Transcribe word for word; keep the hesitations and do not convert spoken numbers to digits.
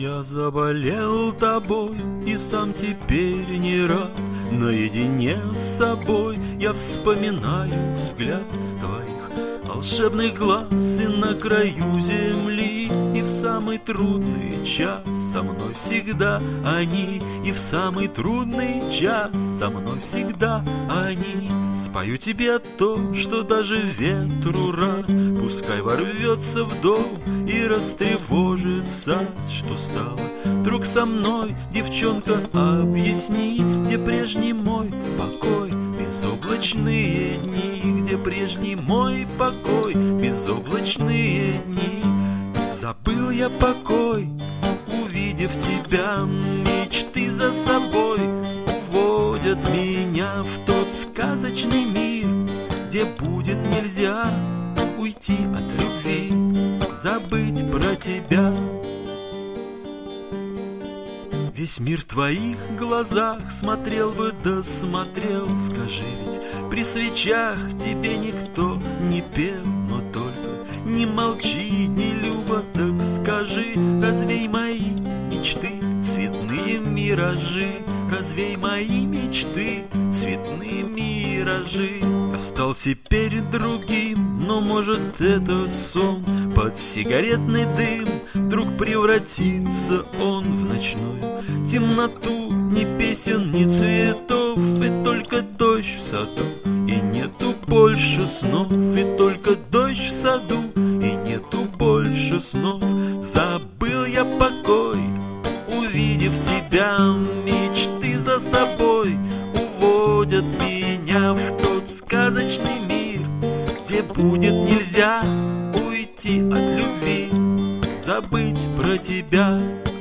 Я заболел тобою и сам теперь не рад. Наедине с собой я вспоминаю взгляд твоих волшебных глаз. И на краю земли, и в самый трудный час со мной всегда они. И в самый трудный час со мной всегда они. Спою тебе то, что даже ветру рад. Пускай ворвется в дом и растревожит сад. Что стало вдруг со мной, девчонка, объясни. Где прежний мой покой, безоблачные дни? Где прежний мой покой, безоблачные дни? Забыл я покой, увидев тебя. Мечты за собой уводят меня в тот сказочный мир, где будет нельзя уйти от любви, забыть про тебя. Весь мир в твоих глазах смотрел бы, да смотрел. Скажи, ведь при свечах тебе никто не пел. Но только не молчи, не Люба, так скажи, развей мои мечты, цветные миражи. Развей мои мечты, цветные миражи. Я стал теперь другим, но может это сон. Под сигаретный дым вдруг превратится он в ночную темноту. Ни песен, ни цветов, и только дождь в саду. И нету больше снов, и только дождь в саду. И нету больше снов. Забыл я покой, увидев тебя. Мечты за собой уводят меня в тот сказочный мир, где будет нельзя уйти от любви, забыть про тебя.